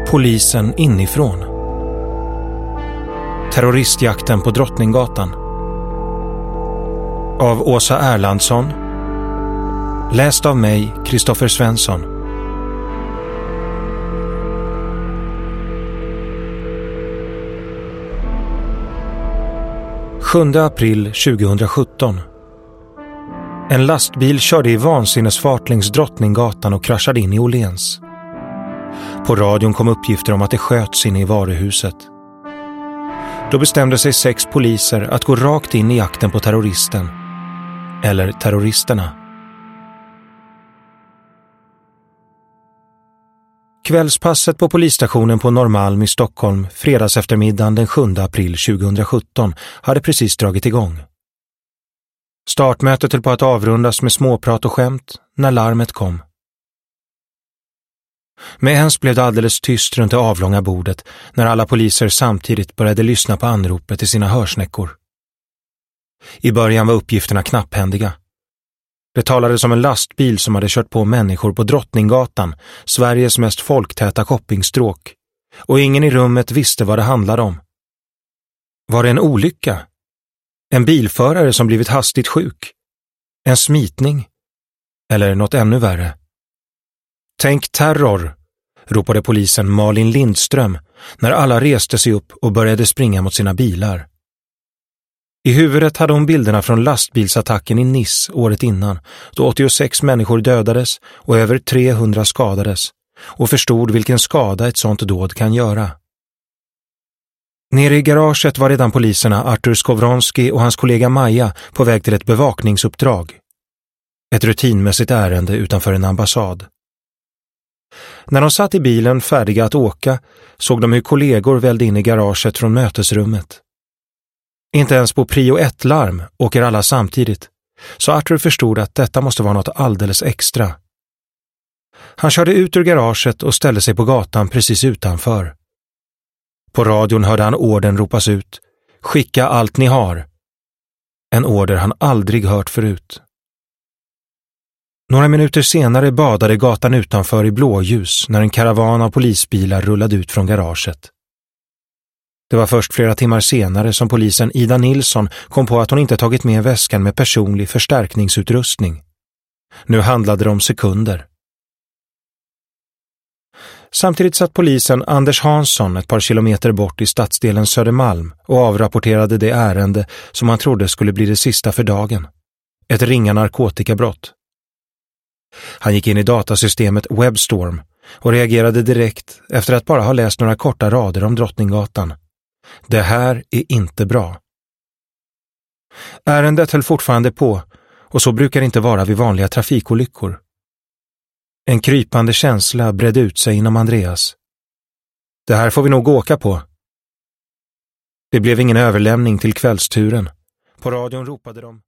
Polisen inifrån. Terroristjakten på Drottninggatan. Av Åsa Erlandsson. Läst av mig, Kristoffer Svensson. –7 april 2017. En lastbil körde i vansinnesfart längs Drottninggatan och kraschade in i Åhléns. På radion kom uppgifter om att det sköts inne i varuhuset. Då bestämde sig 6 poliser att gå rakt in i jakten på terroristen. Eller terroristerna. Kvällspasset på polisstationen på Norrmalm i Stockholm fredags eftermiddagen den 7 april 2017 hade precis dragit igång. Startmötet höll på att avrundas med småprat och skämt när larmet kom. Med ens blev det alldeles tyst runt det avlånga bordet när alla poliser samtidigt började lyssna på anropet i sina hörsnäckor. I början var uppgifterna knapphändiga. Det talades om en lastbil som hade kört på människor på Drottninggatan, Sveriges mest folktäta shoppingstråk, och ingen i rummet visste vad det handlade om. Var det en olycka? En bilförare som blivit hastigt sjuk? En smitning? Eller något ännu värre? Tänk terror, ropade polisen Malin Lindström när alla reste sig upp och började springa mot sina bilar. I huvudet hade hon bilderna från lastbilsattacken i Nice året innan, då 86 människor dödades och över 300 skadades, och förstod vilken skada ett sånt dåd kan göra. Nere i garaget var redan poliserna Artur Skowronski och hans kollega Maja på väg till ett bevakningsuppdrag. Ett rutinmässigt ärende utanför en ambassad. När de satt i bilen färdiga att åka såg de hur kollegor vällde in i garaget från mötesrummet. Inte ens på prio 1-larm åker alla samtidigt, så Artur förstod att detta måste vara något alldeles extra. Han körde ut ur garaget och ställde sig på gatan precis utanför. På radion hörde han ordern ropas ut: skicka allt ni har. En order han aldrig hört förut. Några minuter senare badade gatan utanför i blåljus när en karavan av polisbilar rullade ut från garaget. Det var först flera timmar senare som polisen Ida Nilsson kom på att hon inte tagit med väskan med personlig förstärkningsutrustning. Nu handlade det om sekunder. Samtidigt satt polisen Anders Hansson ett par kilometer bort i stadsdelen Södermalm och avrapporterade det ärende som han trodde skulle bli det sista för dagen. Ett ringa narkotikabrott. Han gick in i datasystemet Webstorm och reagerade direkt efter att bara ha läst några korta rader om Drottninggatan. Det här är inte bra. Ärendet höll fortfarande på, och så brukar det inte vara vid vanliga trafikolyckor. En krypande känsla bredde ut sig inom Andreas. Det här får vi nog åka på. Det blev ingen överlämning till kvällsturen. På radion ropade de: